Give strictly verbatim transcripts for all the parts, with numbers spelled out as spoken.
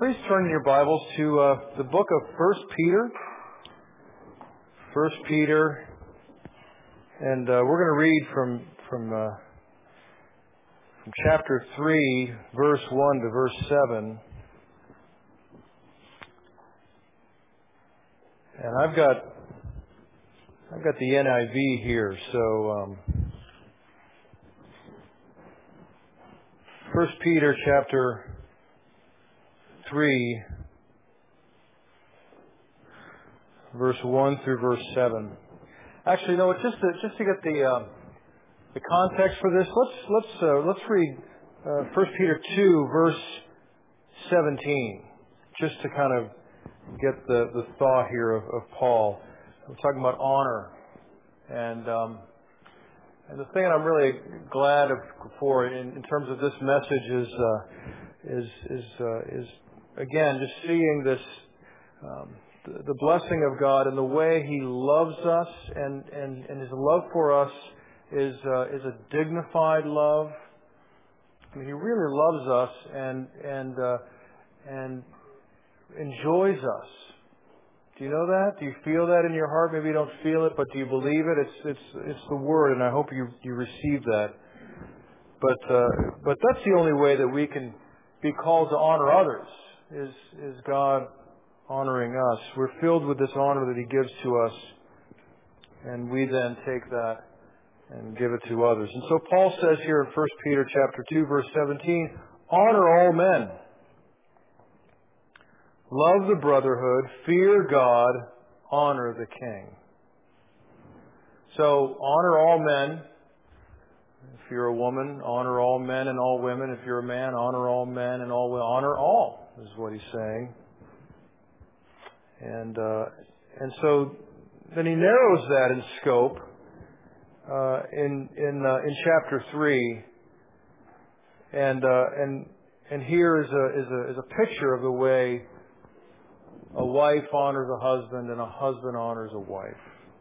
please turn your Bibles to uh, the book of First Peter. First Peter, and uh, we're going to read from from, uh, from chapter three, verse one to verse seven. And I've got I've got the N I V here, so um, First Peter chapter three, verse one through verse seven. Actually, no, just to just to get the uh, the context for this, let's let's uh, let's read uh, First Peter two, verse seventeen, just to kind of get the, the thought here of, of Paul. We're talking about honor, and um, and the thing that I'm really glad of, for in, in terms of this message is uh, is is uh, is again just seeing this um, the, the blessing of God and the way He loves us, and, and, and His love for us is uh, is a dignified love. I mean, He really loves us and and uh, and enjoys us. Do you know that? Do you feel that in your heart? Maybe you don't feel it, but do you believe it? It's it's it's the Word, and I hope you you receive that. But uh, but that's the only way that we can be called to honor others. Is is God honoring us? We're filled with this honor that He gives to us, and we then take that and give it to others. And so Paul says here in First Peter chapter two, verse seventeen, honor all men. Love the brotherhood, fear God, honor the king. So, honor all men. If you're a woman, honor all men and all women. If you're a man, honor all men and all women. Honor all, is what he's saying. And uh, and so, then he narrows that in scope uh, in in uh, in chapter three. And uh, and and here is a is a is a picture of the way a wife honors a husband and a husband honors a wife.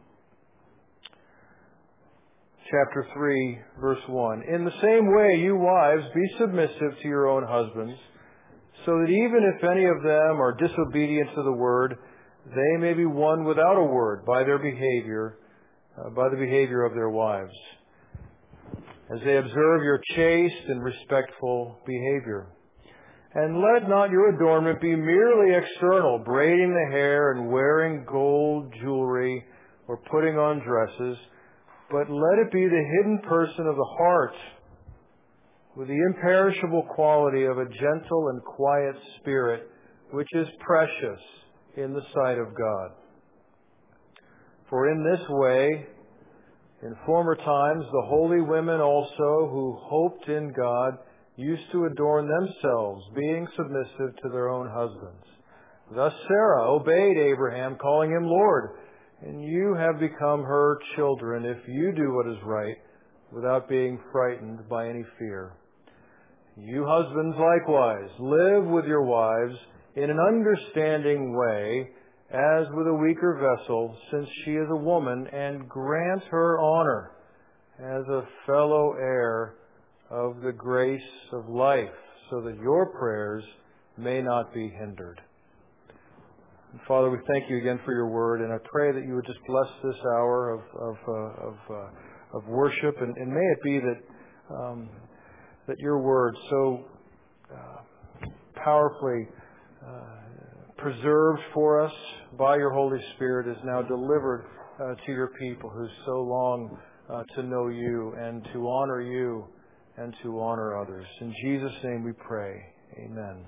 Chapter three, verse one. In the same way, you wives, be submissive to your own husbands, so that even if any of them are disobedient to the word, they may be won without a word by their behavior, uh, by the behavior of their wives, as they observe your chaste and respectful behavior. And let not your adornment be merely external, braiding the hair and wearing gold jewelry or putting on dresses, but let it be the hidden person of the heart, with the imperishable quality of a gentle and quiet spirit, which is precious in the sight of God. For in this way, in former times, the holy women also who hoped in God used to adorn themselves, being submissive to their own husbands. Thus Sarah obeyed Abraham, calling him Lord, and you have become her children if you do what is right, without being frightened by any fear. You husbands likewise, live with your wives in an understanding way, as with a weaker vessel, since she is a woman, and grant her honor as a fellow heir of the grace of life, so that your prayers may not be hindered. And Father, we thank you again for your word, and I pray that you would just bless this hour of of uh, of, uh, of worship, and, and may it be that um, that your word, so uh, powerfully uh, preserved for us by your Holy Spirit, is now delivered uh, to your people who so long uh, to know you and to honor you and to honor others. In Jesus' name we pray. Amen.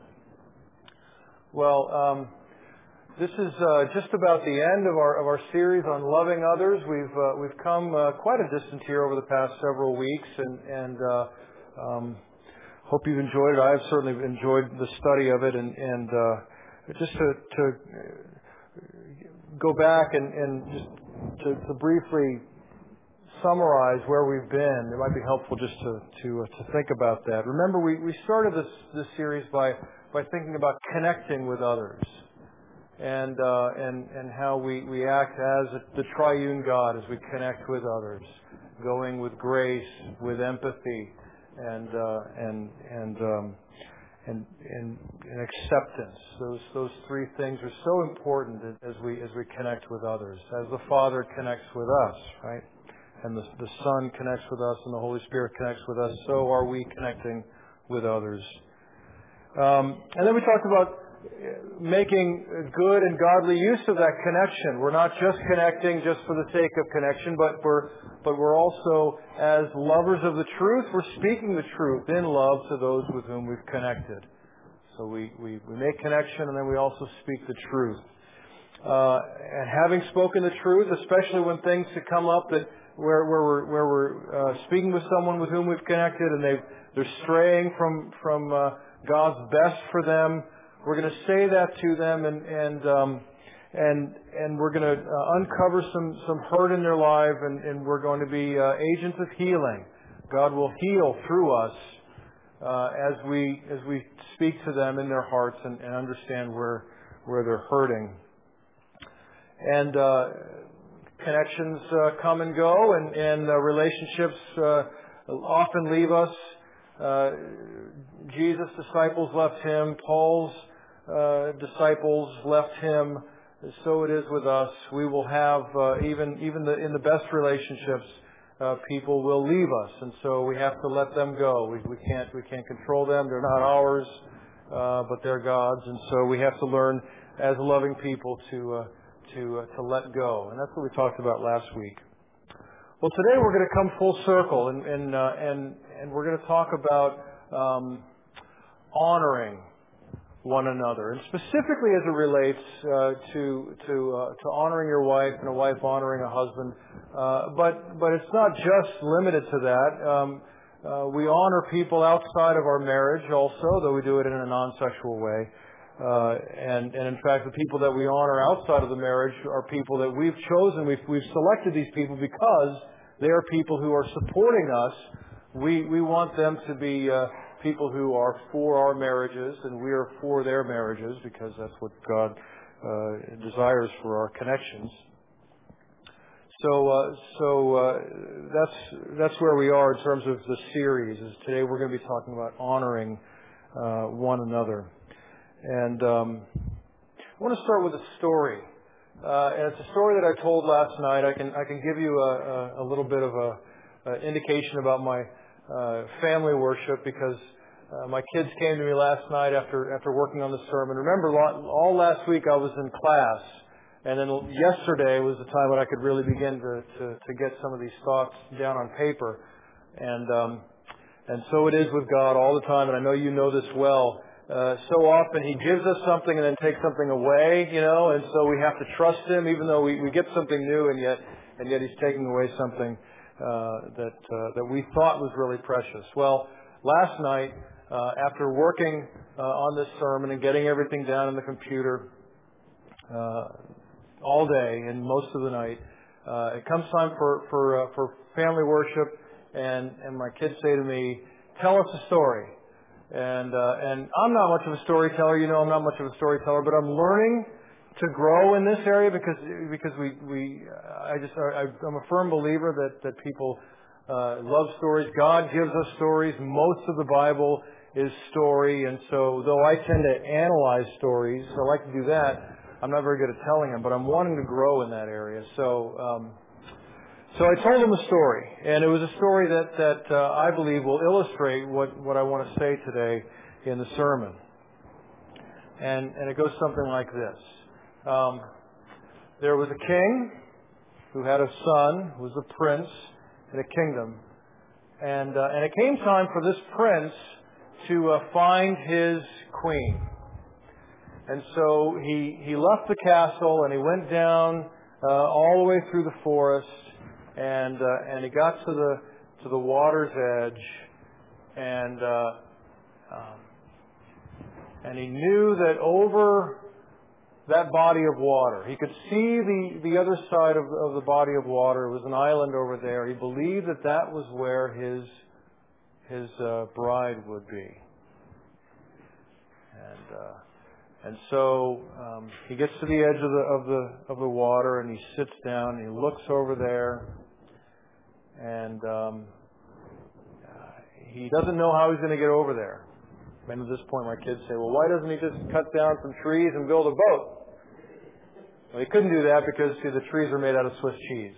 Well, um, this is uh, just about the end of our of our series on loving others. We've uh, we've come uh, quite a distance here over the past several weeks, and and uh, um, hope you've enjoyed it. I've certainly enjoyed the study of it, and and uh, just to to go back and and just to, to briefly summarize where we've been. It might be helpful just to to, uh, to think about that. Remember, we, we started this this series by by thinking about connecting with others, and uh, and and how we, we act as the triune God as we connect with others, going with grace, with empathy, and uh, and and um, and, and, and acceptance. Those those three things are so important as we as we connect with others. As the Father connects with us, right? And the, the Son connects with us and the Holy Spirit connects with us, so are we connecting with others. Um, and then we talked about making good and godly use of that connection. We're not just connecting just for the sake of connection, but we're, but we're also, as lovers of the truth, we're speaking the truth in love to those with whom we've connected. So we, we, we make connection and then we also speak the truth. Uh, and having spoken the truth, especially when things come up that where, where we're, where we're uh, speaking with someone with whom we've connected and they've, they're straying from, from uh, God's best for them, we're going to say that to them, and and um, and and we're going to uh, uncover some, some hurt in their life, and, and we're going to be uh, agents of healing. God will heal through us uh, as we as we speak to them in their hearts and, and understand where where they're hurting. And uh, connections uh, come and go, and and uh, relationships uh, often leave us. Uh, Jesus' disciples left him. Paul's uh, disciples left him. So it is with us. We will have uh, even even the, in the best relationships, uh, people will leave us, and so we have to let them go. We, we can't we can't control them. They're not ours, uh, but they're God's, and so we have to learn as loving people to uh, to uh, to let go. And that's what we talked about last week. Well, today we're going to come full circle, and and uh, and, and we're going to talk about um, honoring one another, and specifically as it relates uh, to to uh, to honoring your wife and a wife honoring a husband. Uh, but but it's not just limited to that. Um, uh, we honor people outside of our marriage also, though we do it in a non-sexual way. Uh, and, and in fact, the people that we honor outside of the marriage are people that we've chosen. We've, we've selected these people because they are people who are supporting us. We, we want them to be uh, people who are for our marriages, and we are for their marriages because that's what God uh, desires for our connections. So, uh, so uh, that's that's where we are in terms of the series. Is today we're going to be talking about honoring uh, one another. And um, I want to start with a story, uh, and it's a story that I told last night. I can I can give you a, a, a little bit of a, a indication about my uh, family worship because uh, my kids came to me last night after after working on the sermon. Remember, all last week I was in class, and then yesterday was the time when I could really begin to to, to get some of these thoughts down on paper, and um, and so it is with God all the time. And I know you know this well. Uh, so often He gives us something and then takes something away, you know, and so we have to trust Him, even though we, we get something new, and yet and yet He's taking away something uh, that uh, that we thought was really precious. Well, last night, uh, after working uh, on this sermon and getting everything down on the computer uh, all day and most of the night, uh, it comes time for for uh, for family worship, and and my kids say to me, "Tell us a story." And uh, and I'm not much of a storyteller, you know. I'm not much of a storyteller, but I'm learning to grow in this area because because we we I just I, I'm a firm believer that that people uh, love stories. God gives us stories. Most of the Bible is story, and so though I tend to analyze stories, I like to do that. I'm not very good at telling them, but I'm wanting to grow in that area. So. Um, So I told him a story, and it was a story that, that uh, I believe will illustrate what, what I want to say today in the sermon. And, and it goes something like this. Um, there was a king who had a son who was a prince in a kingdom. And, uh, and it came time for this prince to uh, find his queen. And so he, he left the castle and he went down uh, all the way through the forest. And uh, and he got to the to the water's edge, and uh, um, and he knew that over that body of water, he could see the, the other side of, of the body of water. It was an island over there. He believed that that was where his his uh, bride would be. And uh, and so um, he gets to the edge of the of the of the water, and he sits down. And he looks over there. And um, uh, he doesn't know how he's going to get over there. And at this point my kids say, well, why doesn't he just cut down some trees and build a boat? Well, he couldn't do that because, see, the trees are made out of Swiss cheese.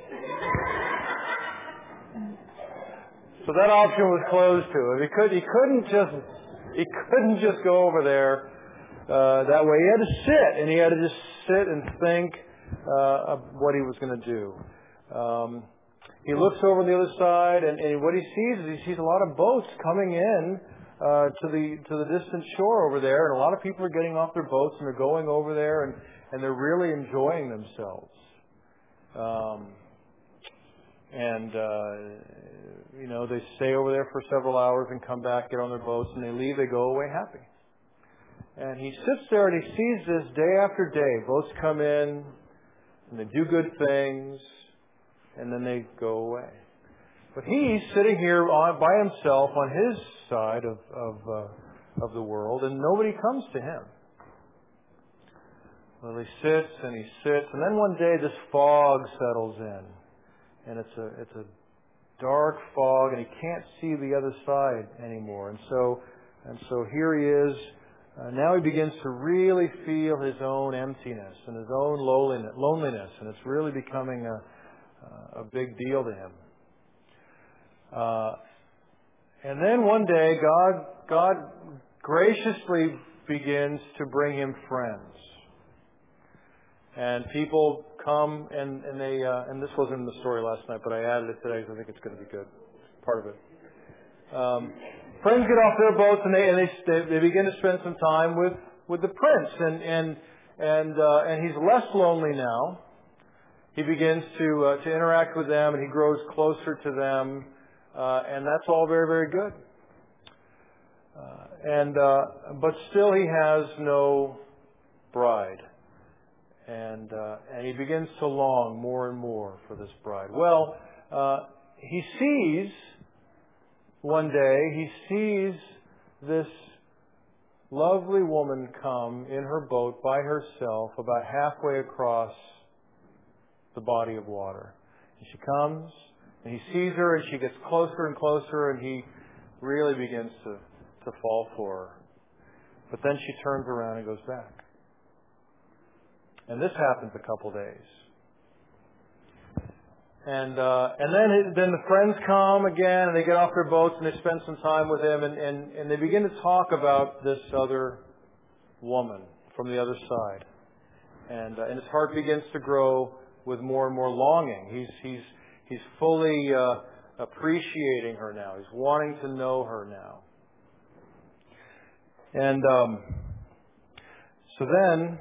So that option was closed to him. He could, he couldn't just, he couldn't just go over there uh, that way. He had to sit, and he had to just sit and think uh, of what he was going to do. Um, he looks over on the other side, and, and what he sees is he sees a lot of boats coming in uh, to the to the distant shore over there, and a lot of people are getting off their boats and they're going over there, and, and they're really enjoying themselves. Um, and uh, you know, they stay over there for several hours and come back, get on their boats, and they leave. They go away happy. And he sits there and he sees this day after day. Boats come in and they do good things, and then they go away. But he's sitting here on, by himself on his side of of, uh, of the world, and nobody comes to him. Well, he sits and he sits, and then one day this fog settles in, and it's a it's a dark fog, and he can't see the other side anymore. And so and so here he is. Uh, now he begins to really feel his own emptiness and his own loneliness, loneliness, and it's really becoming a, a big deal to him. Uh, and then one day, God, God graciously begins to bring him friends, and people come and and they uh, and this wasn't in the story last night, but I added it today because I think it's going to be good. Part of it. Um, friends get off their boats and they and they they begin to spend some time with, with the prince, and and and uh, and he's less lonely now. He begins to uh, to interact with them, and he grows closer to them, uh, and that's all very very good. Uh, and uh, but still, he has no bride, and uh, and he begins to long more and more for this bride. Well, uh, he sees. One day, he sees this lovely woman come in her boat by herself about halfway across the body of water. And she comes, and he sees her, and she gets closer and closer, and he really begins to, to fall for her. But then she turns around and goes back. And this happens a couple days. And uh, and then then the friends come again, and they get off their boats, and they spend some time with him, and, and, and they begin to talk about this other woman from the other side. And uh, and his heart begins to grow with more and more longing. He's he's he's fully uh, appreciating her now. He's wanting to know her now. And um, so then.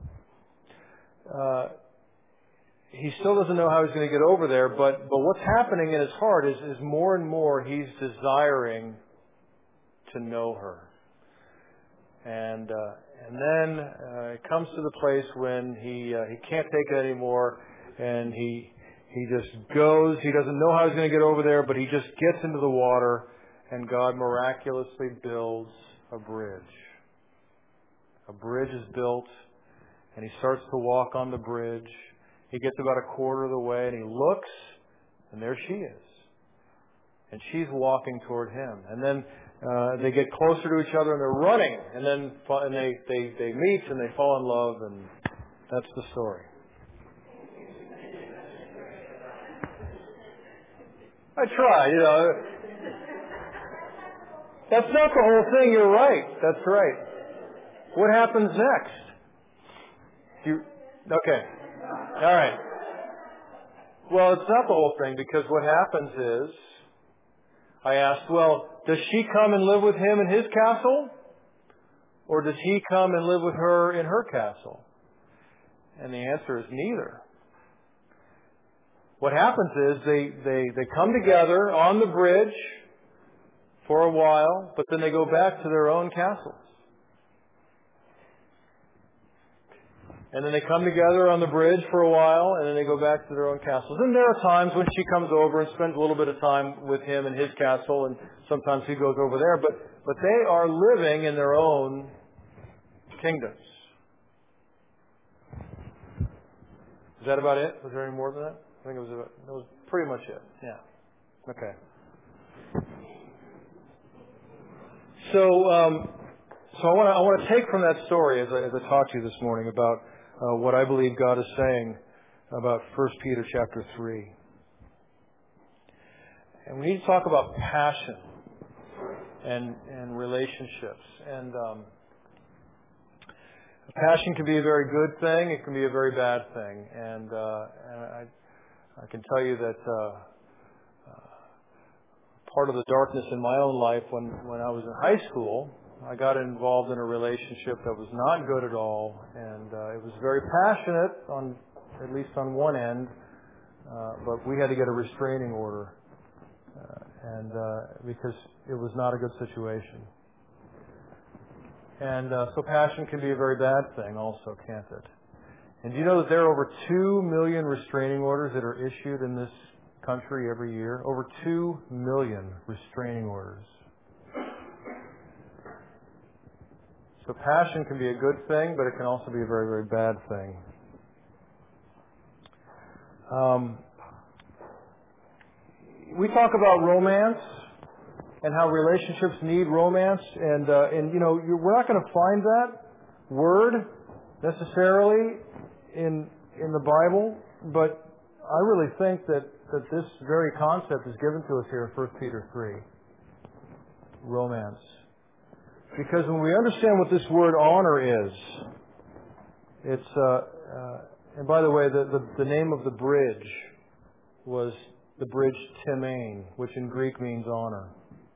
Uh, He still doesn't know how he's going to get over there, but, but what's happening in his heart is, is more and more he's desiring to know her. And uh, and then uh, it comes to the place when he uh, he can't take it anymore, and he he just goes. He doesn't know how he's going to get over there, but he just gets into the water, and God miraculously builds a bridge. A bridge is built, and he starts to walk on the bridge. He gets about a quarter of the way, and he looks, and there she is. And she's walking toward him. And then uh, they get closer to each other, and they're running. And then and they, they, they meet, and they fall in love, and that's the story. I tried, you know. That's not the whole thing. You're right. That's right. What happens next? You, okay. All right. Well, it's not the whole thing, because what happens is, I asked, well, does she come and live with him in his castle? Or does he come and live with her in her castle? And the answer is neither. What happens is they, they, they come together on the bridge for a while, but then they go back to their own castles. And then they come together on the bridge for a while, and then they go back to their own castles. And there are times when she comes over and spends a little bit of time with him in his castle, and sometimes he goes over there. But but they are living in their own kingdoms. Is that about it? Was there any more than that? I think it was about, that was pretty much it. Yeah. Okay. So, um, so I want to I want to take from that story as I, as I talk to you this morning about uh, what I believe God is saying about First Peter chapter three. And we need to talk about passion and and relationships. And um, passion can be a very good thing. It can be a very bad thing. And, uh, and I, I can tell you that uh, uh, part of the darkness in my own life when, when I was in high school, I got involved in a relationship that was not good at all. And uh, it was very passionate, on at least on one end, uh, but we had to get a restraining order. Uh, and uh, because it was not a good situation. And uh, so passion can be a very bad thing also, can't it? And do you know that there are over two million restraining orders that are issued in this country every year? Over two million restraining orders. So passion can be a good thing, but it can also be a very, very bad thing. Um, we talk about romance and how relationships need romance, and uh, and you know you're, we're not going to find that word necessarily in in the Bible, but I really think that, that this very concept is given to us here in First Peter three. Romance, because when we understand what this word honor is, it's uh, uh, and by the way, the, the the name of the bridge was the bridge Timain, which in Greek means honor.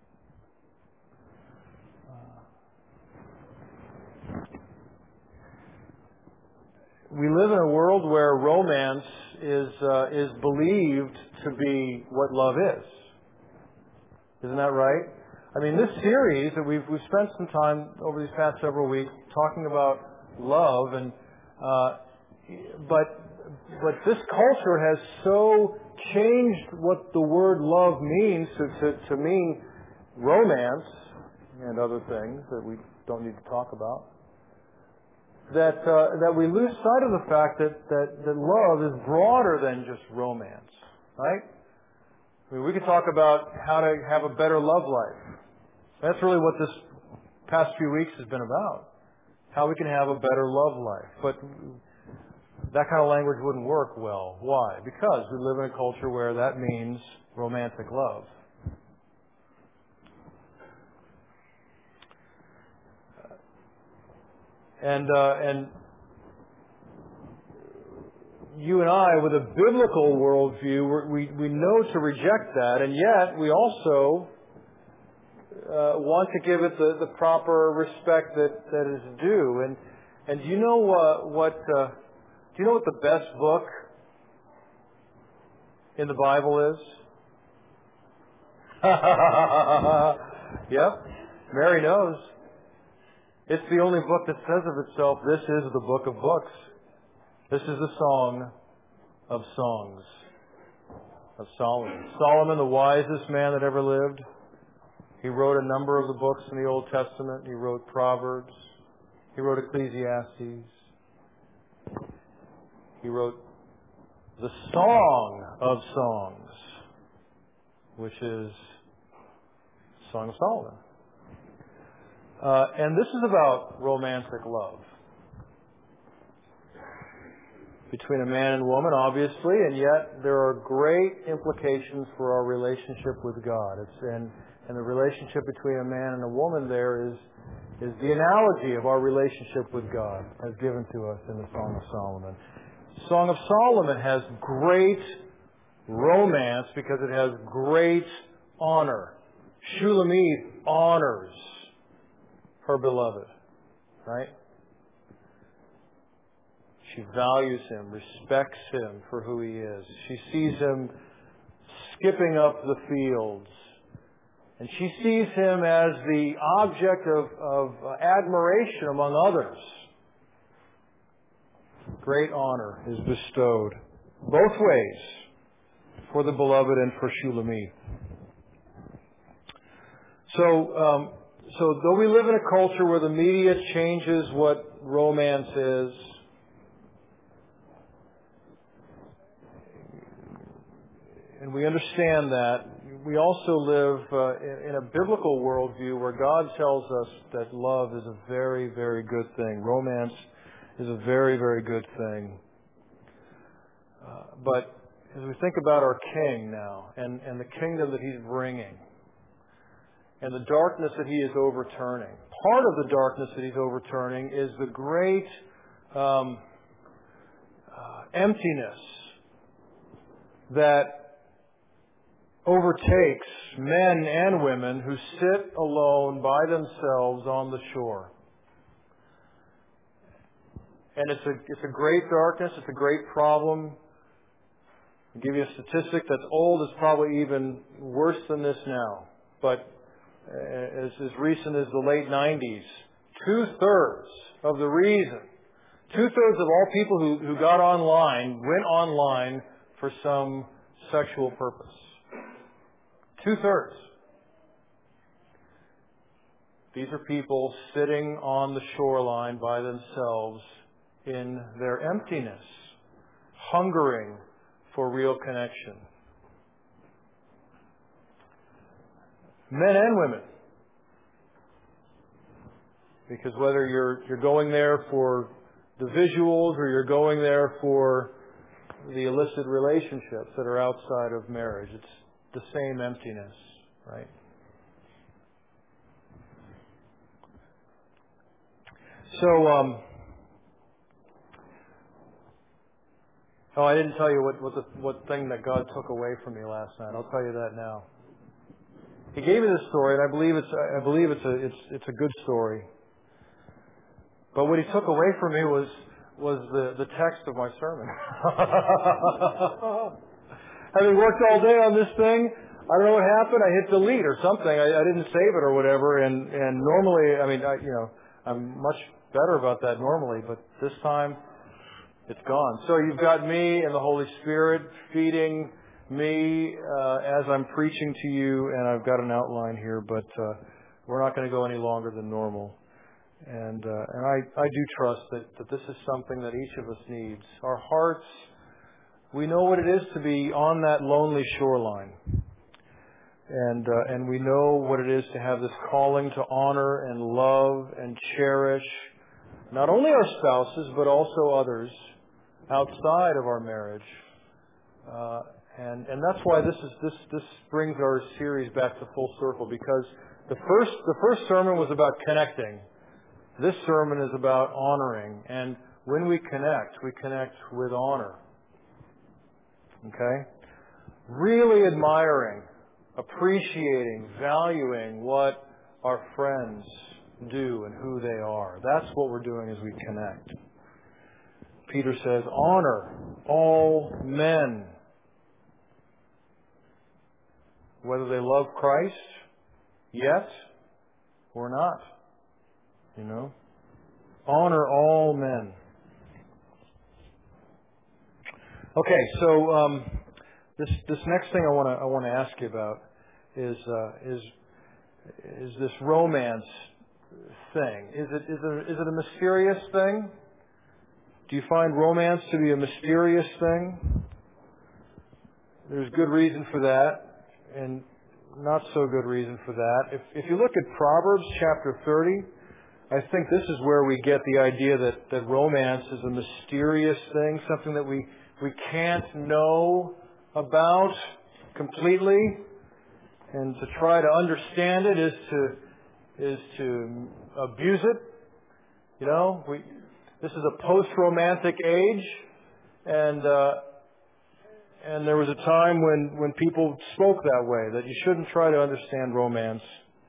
We live in a world where romance is uh, is believed to be what love is. Isn't that right? I mean, this series that we've we've spent some time over these past several weeks talking about love, and uh, but but this culture has so changed what the word love means to, to, to mean romance and other things that we don't need to talk about, that uh, that we lose sight of the fact that, that, that love is broader than just romance, right? I mean, we could talk about how to have a better love life. That's really what this past few weeks has been about, how we can have a better love life. But that kind of language wouldn't work well. Why? Because we live in a culture where that means romantic love. And uh, and you and I, with a biblical worldview, we're, we we know to reject that, and yet we also uh, want to give it the, the proper respect that, that is due. And and do you know uh, what? Uh, do you know what the best book in the Bible is? Yep, Mary knows. It's the only book that says of itself, this is the book of books. This is the song of songs of Solomon. Solomon, the wisest man that ever lived. He wrote a number of the books in the Old Testament. He wrote Proverbs. He wrote Ecclesiastes. He wrote the Song of Songs, which is Song of Solomon. Uh, and this is about romantic love between a man and woman, obviously, and yet there are great implications for our relationship with God. It's, and, and the relationship between a man and a woman there is, is the analogy of our relationship with God as given to us in the Song of Solomon. The Song of Solomon has great romance because it has great honor. Shulamith honors her beloved, right? She values him, respects him for who he is. She sees him skipping up the fields. And she sees him as the object of, of admiration among others. Great honor is bestowed both ways for the beloved and for Shulamith. So, um, So though we live in a culture where the media changes what romance is, and we understand that, we also live uh, in, in a biblical worldview where God tells us that love is a very, very good thing. Romance is a very, very good thing. Uh, but as we think about our King now and, and the kingdom that He's bringing and the darkness that He is overturning, part of the darkness that He's overturning is the great um, uh, emptiness that overtakes men and women who sit alone by themselves on the shore. And it's a, it's a great darkness. It's a great problem. I'll give you a statistic that's old. It's probably even worse than this now. But as, as recent as the late nineties, two-thirds of the reason, two-thirds of all people who, who got online went online for some sexual purpose. Two-thirds. These are people sitting on the shoreline by themselves in their emptiness, hungering for real connection. Men and women. Because whether you're you're going there for the visuals or you're going there for the illicit relationships that are outside of marriage, it's the same emptiness, right? So, um, oh, I didn't tell you what what, the, what thing that God took away from me last night. I'll tell you that now. He gave me this story, and I believe it's I believe it's a it's it's a good story. But what He took away from me was was the the text of my sermon. Having worked all day on this thing, I don't know what happened. I hit delete or something. I, I didn't save it or whatever. And, and normally, I mean, I, you know, I'm much better about that normally. But this time, it's gone. So you've got me and the Holy Spirit feeding me uh, as I'm preaching to you. And I've got an outline here, but uh, we're not going to go any longer than normal. And uh, and I, I do trust that, that this is something that each of us needs. Our hearts... We know what it is to be on that lonely shoreline. And uh, and we know what it is to have this calling to honor and love and cherish not only our spouses but also others outside of our marriage. Uh, and and that's why this is this this brings our series back to full circle, because the first the first sermon was about connecting. This sermon is about honoring. And when we connect, we connect with honor. Okay? Really admiring, appreciating, valuing what our friends do and who they are. That's what we're doing as we connect. Peter says, honor all men, whether they love Christ yet or not. You know? Honor all men. Okay, so um, this this next thing I want to I want to ask you about is uh, is is this romance thing. Is it is it is it a mysterious thing? Do you find romance to be a mysterious thing? There's good reason for that, and not so good reason for that. If if you look at Proverbs chapter thirty, I think this is where we get the idea that, that romance is a mysterious thing, something that we we can't know about completely, and to try to understand it is to is to abuse it. You know, we this is a post-romantic age, and uh, and there was a time when, when people spoke that way, that you shouldn't try to understand romance.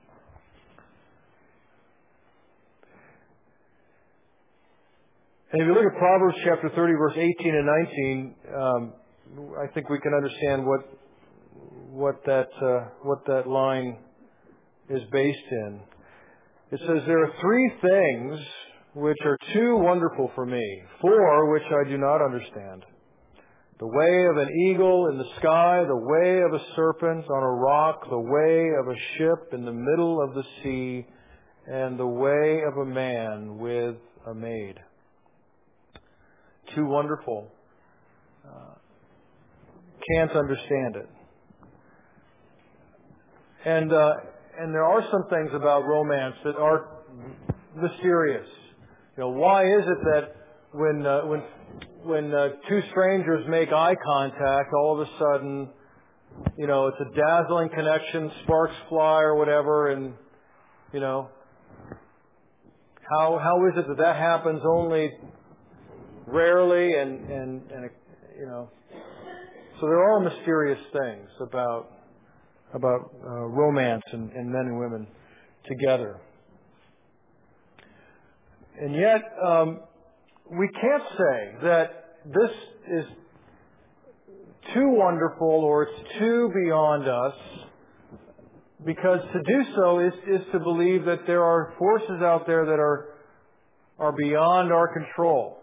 And if you look at Proverbs chapter thirty, verse eighteen and nineteen, um, I think we can understand what what that uh, what that line is based in. It says, "There are three things which are too wonderful for me, four which I do not understand. The way of an eagle in the sky, the way of a serpent on a rock, the way of a ship in the middle of the sea, and the way of a man with a maid." Too wonderful. Uh, can't understand it. And uh, and there are some things about romance that are mysterious. You know, why is it that when uh, when when uh, two strangers make eye contact, all of a sudden, you know, it's a dazzling connection, sparks fly or whatever, and you know, how how is it that that happens only rarely and and and you know, so there are mysterious things about about uh, romance and, and men and women together. And yet, um, we can't say that this is too wonderful or it's too beyond us, because to do so is, is to believe that there are forces out there that are, are beyond our control.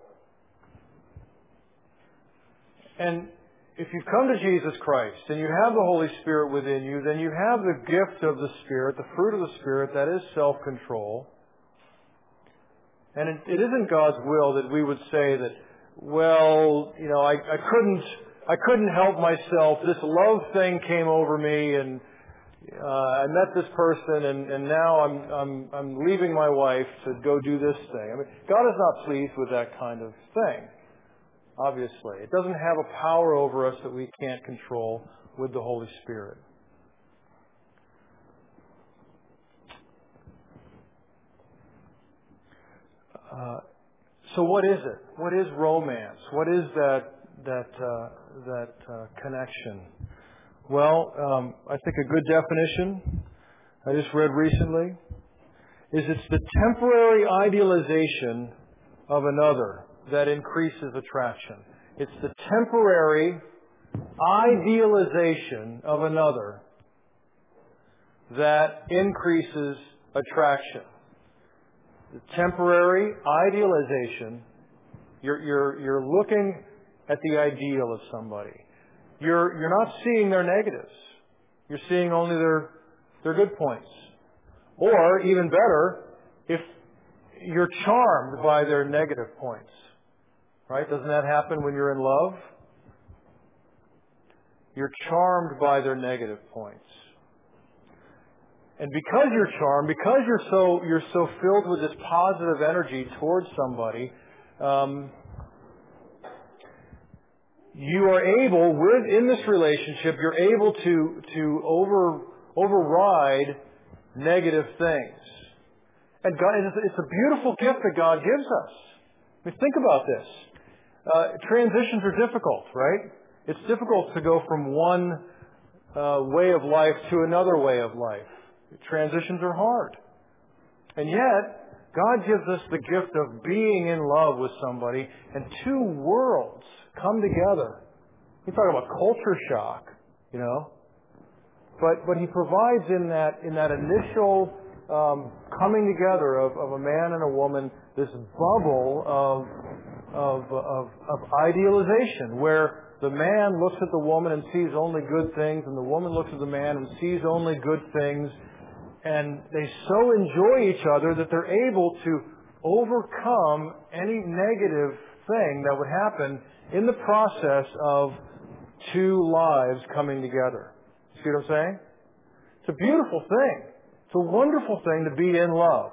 And if you've come to Jesus Christ and you have the Holy Spirit within you, then you have the gift of the Spirit, the fruit of the Spirit, that is self-control. And it, it isn't God's will that we would say that, well, you know, I, I couldn't, I couldn't help myself. This love thing came over me, and uh, I met this person, and, and now I'm, I'm, I'm leaving my wife to go do this thing. I mean, God is not pleased with that kind of thing. Obviously, it doesn't have a power over us that we can't control with the Holy Spirit. Uh, so what is it? What is romance? What is that that uh, that uh, connection? Well, um, I think a good definition I just read recently is it's the temporary idealization of another that increases attraction. It's the temporary idealization of another that increases attraction. The temporary idealization, you're, you're, you're looking at the ideal of somebody. You're, you're not seeing their negatives. You're seeing only their, their good points. Or, even better, if you're charmed by their negative points. Right? Doesn't that happen when you're in love? You're charmed by their negative points. And because you're charmed, because you're so you're so filled with this positive energy towards somebody, um, you are able, within this relationship, you're able to to over override negative things. And God, it's a beautiful gift that God gives us. I mean, think about this. Uh, transitions are difficult, right? It's difficult to go from one uh, way of life to another way of life. Transitions are hard. And yet, God gives us the gift of being in love with somebody, and two worlds come together. We talk about culture shock, you know. But but He provides in that in that initial um, coming together of, of a man and a woman this bubble of Of, of, of idealization, where the man looks at the woman and sees only good things, and the woman looks at the man and sees only good things, and they so enjoy each other that they're able to overcome any negative thing that would happen in the process of two lives coming together. See what I'm saying? It's a beautiful thing. It's a wonderful thing to be in love.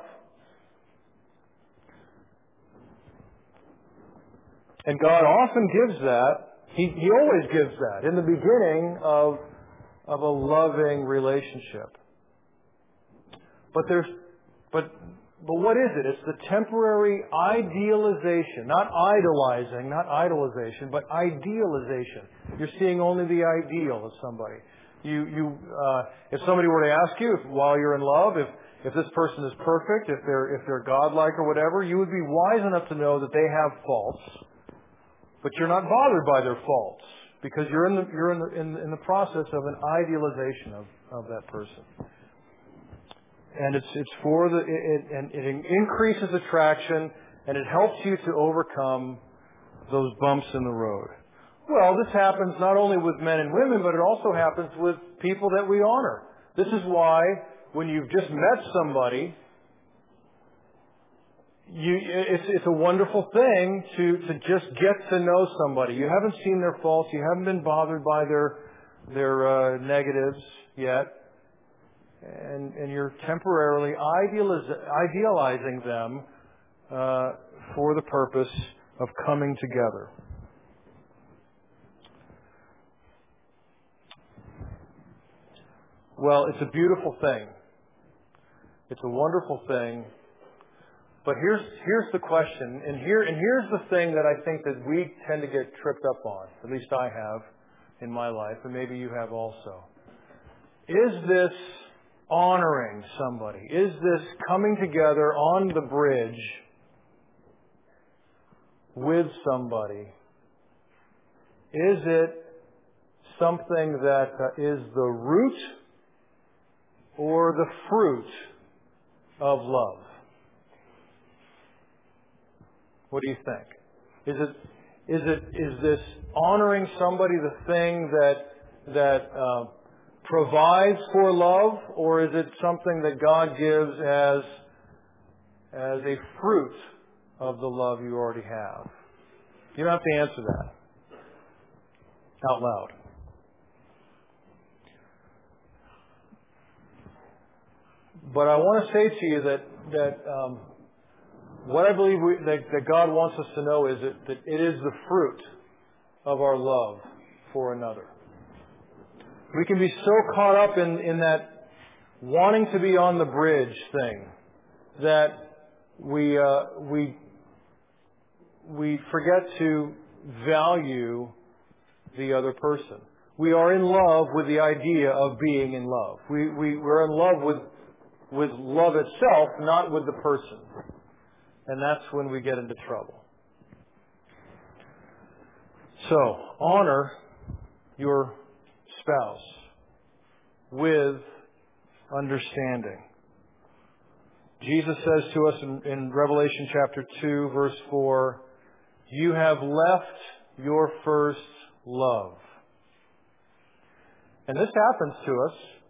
And God often gives that. He, he always gives that in the beginning of, of a loving relationship. But there's, but, but what is it? It's the temporary idealization, not idolizing, not idolization, but idealization. You're seeing only the ideal of somebody. You, you, uh, if somebody were to ask you if, while you're in love, if, if this person is perfect, if they're, if they're godlike or whatever, you would be wise enough to know that they have faults. But you're not bothered by their faults because you're in the you're in the in, in the process of an idealization of, of that person, and it's it's for the it, and it increases attraction and it helps you to overcome those bumps in the road. Well, this happens not only with men and women, but it also happens with people that we honor. This is why when you've just met somebody, You, it's, it's a wonderful thing to, to just get to know somebody. You haven't seen their faults. You haven't been bothered by their their uh, negatives yet. and, and you're temporarily idealiz- idealizing them uh, for the purpose of coming together. Well, it's a beautiful thing. It's a wonderful thing. But here's here's the question, and here and here's the thing that I think that we tend to get tripped up on. At least I have in my life, and maybe you have also. Is this honoring somebody? Is this coming together on the bridge with somebody? Is it something that uh, is the root or the fruit of love? What do you think? Is it is it is this honoring somebody the thing that that uh, provides for love, or is it something that God gives as as a fruit of the love you already have? You don't have to answer that out loud. But I want to say to you that that um, what I believe we, that, that God wants us to know is that, that it is the fruit of our love for another. We can be so caught up in, in that wanting to be on the bridge thing that we uh, we we forget to value the other person. We are in love with the idea of being in love. We we we're in love with with love itself, not with the person. And that's when we get into trouble. So, honor your spouse with understanding. Jesus says to us in, in Revelation chapter two, verse four, "You have left your first love." And this happens to us.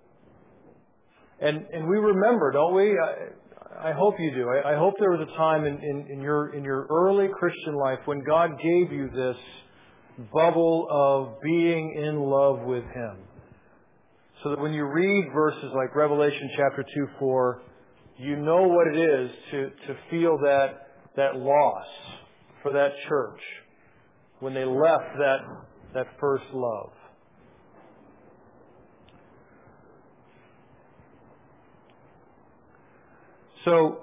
And and we remember, don't we? I, I hope you do. I, I hope there was a time in, in, in your in your early Christian life when God gave you this bubble of being in love with Him. So that when you read verses like Revelation chapter two, four, you know what it is to, to feel that that loss for that church when they left that that first love. So,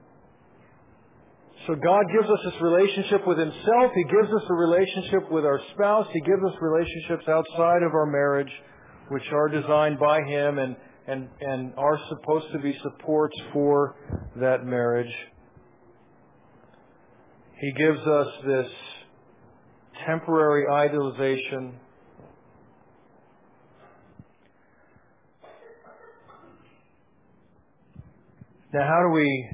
so God gives us this relationship with Himself. He gives us a relationship with our spouse. He gives us relationships outside of our marriage, which are designed by Him and, and, and are supposed to be supports for that marriage. He gives us this temporary idealization. Now, how do we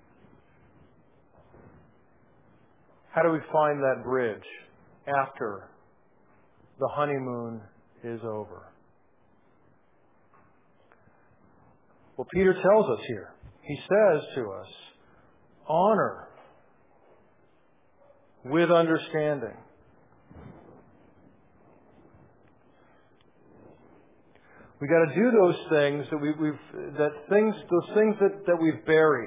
how do we find that bridge after the honeymoon is over? Well, Peter tells us here. He says to us, honor with understanding. We got to do those things that we, we've that things those things that, that we've buried.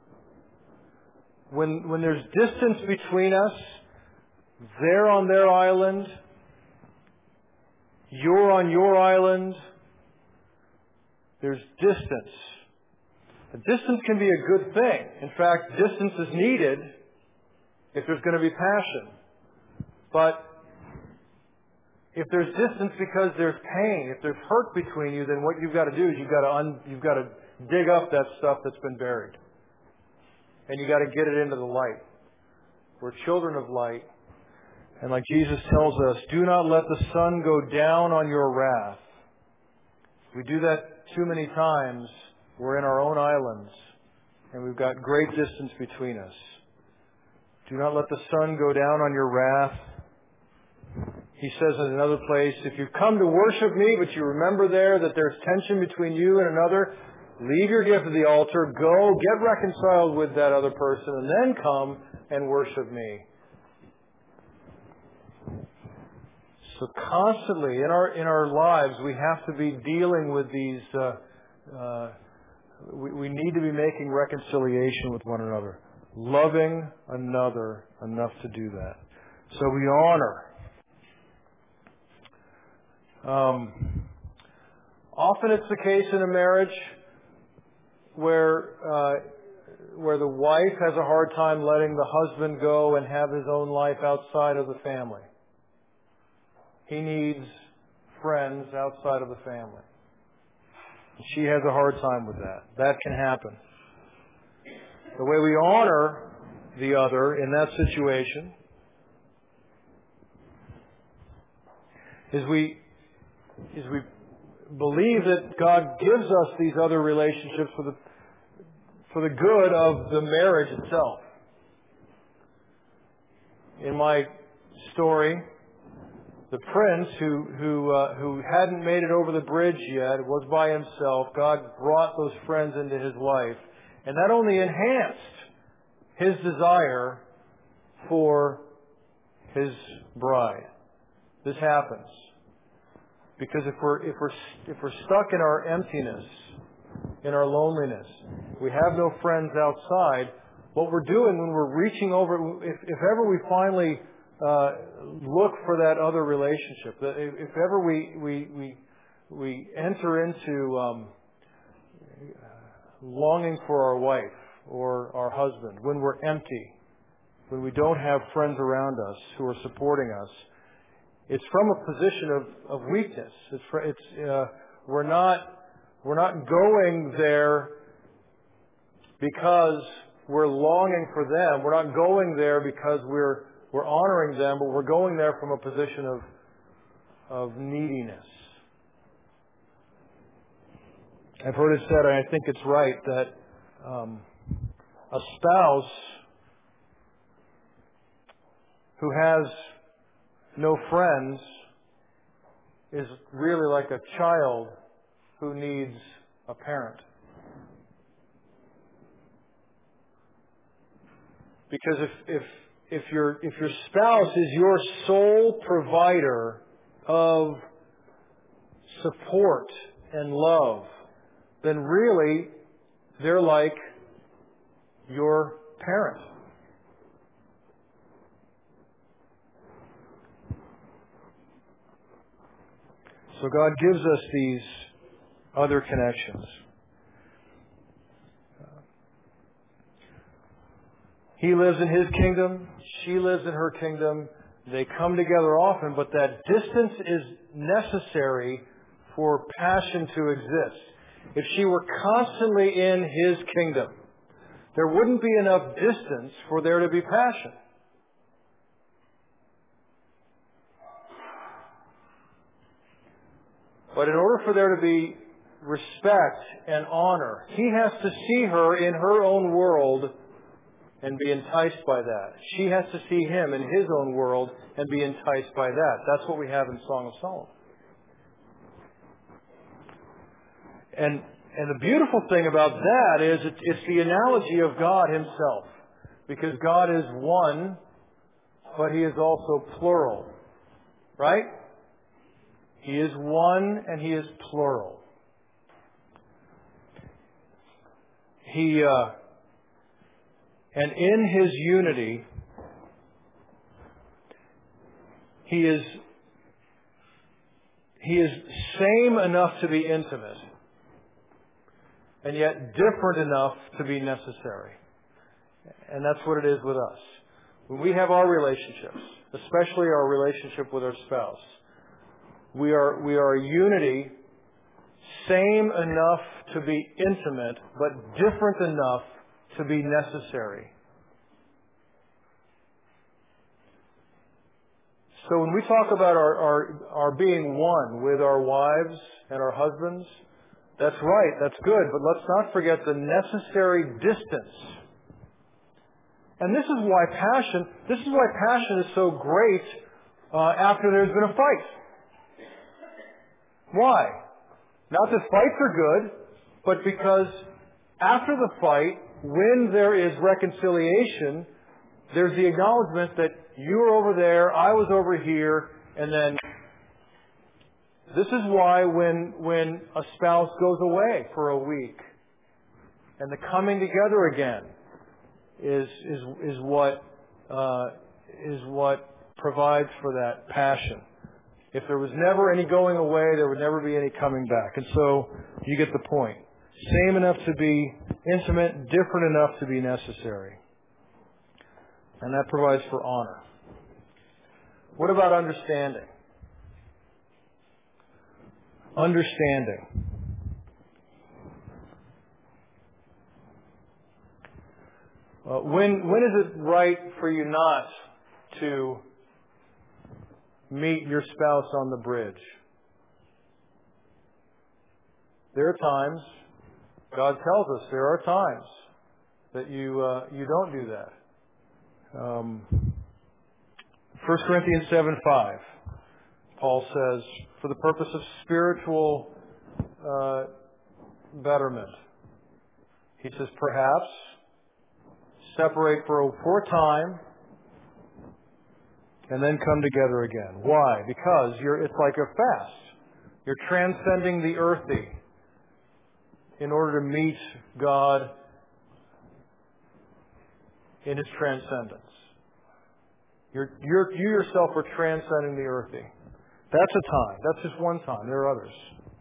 When when there's distance between us, they're on their island, you're on your island. There's distance. The distance can be a good thing. In fact, distance is needed if there's going to be passion. But if there's distance because there's pain, if there's hurt between you, then what you've got to do is you've got to un, you've got to dig up that stuff that's been buried, and you got to get it into the light. We're children of light, and like Jesus tells us, do not let the sun go down on your wrath. We do that too many times. We're in our own islands, and we've got great distance between us. Do not let the sun go down on your wrath. He says in another place, if you come to worship me, but you remember there that there's tension between you and another, leave your gift at the altar, go, get reconciled with that other person, and then come and worship me. So constantly in our in our lives, we have to be dealing with these uh, uh, we, we need to be making reconciliation with one another, loving another enough to do that. So we honor. Um, often it's the case in a marriage where uh, where the wife has a hard time letting the husband go and have his own life outside of the family. He needs friends outside of the family. She has a hard time with that. That can happen. The way we honor the other in that situation is we is we believe that God gives us these other relationships for the for the good of the marriage itself. In my story, the prince who who uh, who hadn't made it over the bridge yet, was by himself. God brought those friends into his life, and that only enhanced his desire for his bride. This happens because if we're if we're if we're stuck in our emptiness, in our loneliness, we have no friends outside. What we're doing when we're reaching over, if, if ever we finally uh, look for that other relationship, if, if ever we we we we enter into um, longing for our wife or our husband, when we're empty, when we don't have friends around us who are supporting us, it's from a position of, of weakness. It's, it's uh, we're not we're not going there because we're longing for them. We're not going there because we're we're honoring them, but we're going there from a position of of neediness. I've heard it said, and I think it's right, that um, a spouse who has no friends is really like a child who needs a parent. Because if if if your if your spouse is your sole provider of support and love, then really they're like your parent. So God gives us these other connections. He lives in His kingdom. She lives in her kingdom. They come together often, but that distance is necessary for passion to exist. If she were constantly in His kingdom, there wouldn't be enough distance for there to be passion. But in order for there to be respect and honor, he has to see her in her own world and be enticed by that. She has to see him in his own world and be enticed by that. That's what we have in Song of Solomon. And and the beautiful thing about that is it, it's the analogy of God Himself. Because God is one, but He is also plural. Right? He is one and He is plural. He, uh, and in His unity, He is, He is same enough to be intimate, and yet different enough to be necessary. And that's what it is with us. When we have our relationships, especially our relationship with our spouse, we are we are a unity, same enough to be intimate, but different enough to be necessary. So when we talk about our, our, our being one with our wives and our husbands, that's right, that's good, but let's not forget the necessary distance. And this is why passion, this is why passion is so great uh, after there's been a fight. Why? Not that fights are good, but because after the fight, when there is reconciliation, there's the acknowledgement that you were over there, I was over here, and then this is why when when a spouse goes away for a week And the coming together again is is is what uh, is what provides for that passion. If there was never any going away, there would never be any coming back. And so you get the point. Same enough to be intimate, different enough to be necessary. And that provides for honor. What about understanding? Understanding. Uh, when when is it right for you not to meet your spouse on the bridge? There are times, God tells us there are times that you uh, you don't do that. Um, First Corinthians seven five, Paul says, for the purpose of spiritual uh, betterment, he says, perhaps separate for a for a time and then come together again. Why? Because you're it's like a fast. You're transcending the earthy in order to meet God in His transcendence. You're, you're, you yourself are transcending the earthy. That's a time. That's just one time. There are others.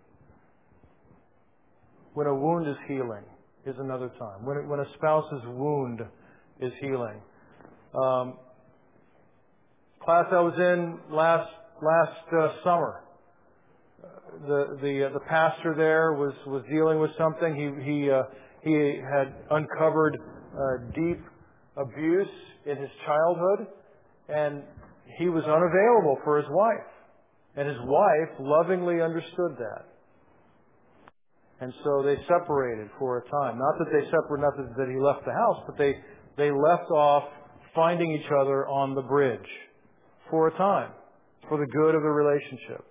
When a wound is healing is another time. When, when a spouse's wound is healing. Um, class I was in last last uh, summer, the the uh, the pastor there was, was dealing with something. He he uh, he had uncovered uh, deep abuse in his childhood, and he was unavailable for his wife, and his wife lovingly understood that. And so they separated for a time. Not that they separated, not that, that he left the house, but they they left off finding each other on the bridge for a time, for the good of the relationship.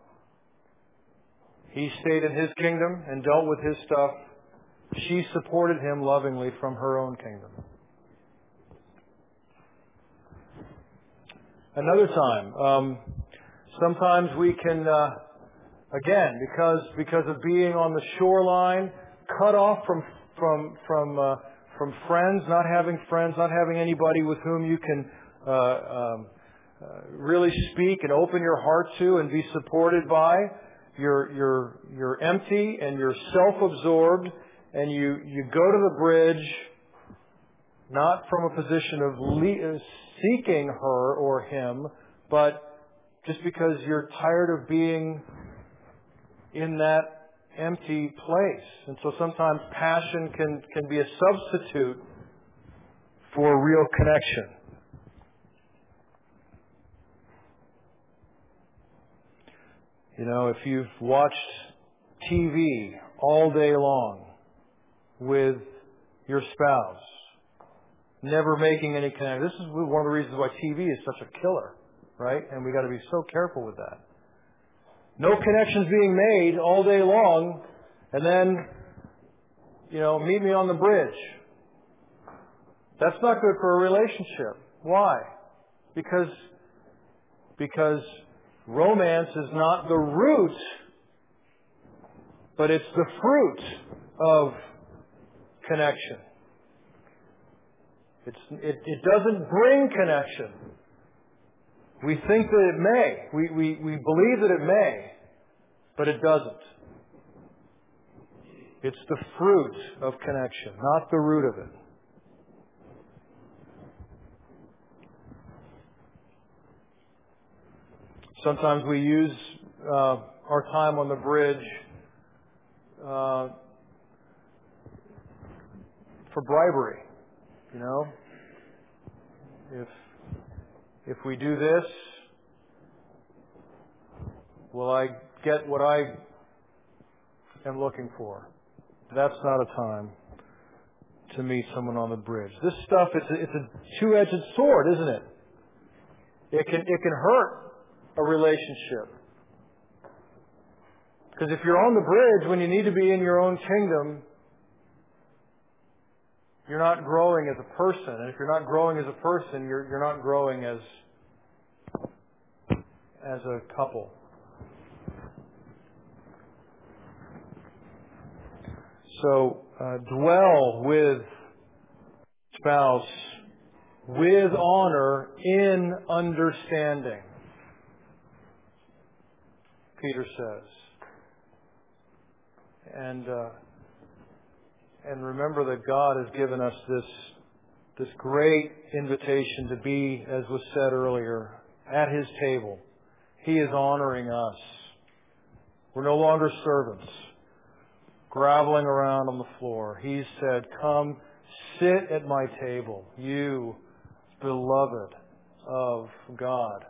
He stayed in his kingdom and dealt with his stuff. She supported him lovingly from her own kingdom. Another time, um, sometimes we can, uh, again, because because of being on the shoreline, cut off from from from uh, from friends, not having friends, not having anybody with whom you can uh, um, uh, really speak and open your heart to and be supported by. You're you're you're empty and you're self-absorbed, and you you go to the bridge not from a position of le- seeking her or him, but just because you're tired of being in that empty place. And so sometimes passion can, can be a substitute for real connection. You know, if you've watched T V all day long with your spouse, never making any connection. This is one of the reasons why T V is such a killer, right? And we got to be so careful with that. No connections being made all day long, and then, you know, meet me on the bridge. That's not good for a relationship. Why? Because, because romance is not the root, but it's the fruit of connection. It's, it, it doesn't bring connection. We think that it may. We, we, we believe that it may, but it doesn't. It's the fruit of connection, not the root of it. Sometimes we use uh, our time on the bridge uh, for bribery. You know, if if we do this, will I get what I am looking for? That's not a time to meet someone on the bridge. This stuff, it's a, it's a two-edged sword, isn't it? It can it can hurt a relationship. Because if you're on the bridge when you need to be in your own kingdom, you're not growing as a person. And if you're not growing as a person, you're you're not growing as as a couple. So uh, dwell with spouse with honor in understanding, Peter says. And uh, and remember that God has given us this this great invitation to be, as was said earlier, at His table. He is honoring us. We're no longer servants, groveling around on the floor. He said, "Come, sit at my table, you beloved of God,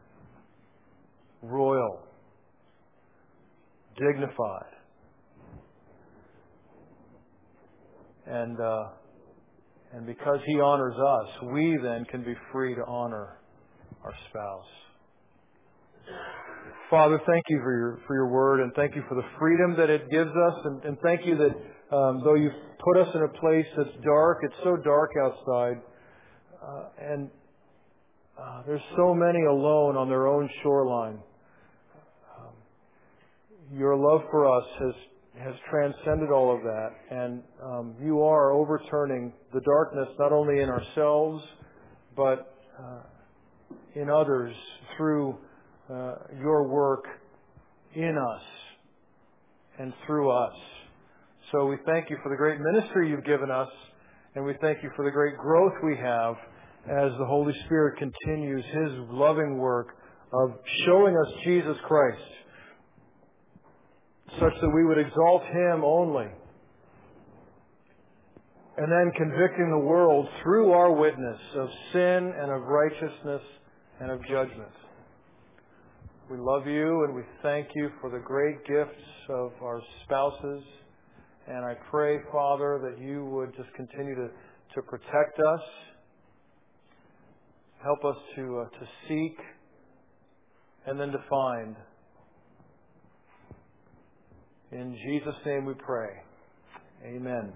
royal, dignified." And uh, and because He honors us, we then can be free to honor our spouse. Father, thank you for your for your word, and thank you for the freedom that it gives us, and, and thank you that um, though you've put us in a place that's dark, it's so dark outside, uh, and uh, there's so many alone on their own shoreline. Um, your love for us has has transcended all of that, and um, you are overturning the darkness not only in ourselves, but uh, in others through uh, your work in us and through us. So we thank you for the great ministry you've given us, and we thank you for the great growth we have as the Holy Spirit continues His loving work of showing us Jesus Christ, such that we would exalt Him only, and then convicting the world through our witness of sin and of righteousness and of judgment. We love you, and we thank you for the great gifts of our spouses. And I pray, Father, that you would just continue to, to protect us, help us to uh, to seek, and then to find. In Jesus' name we pray. Amen.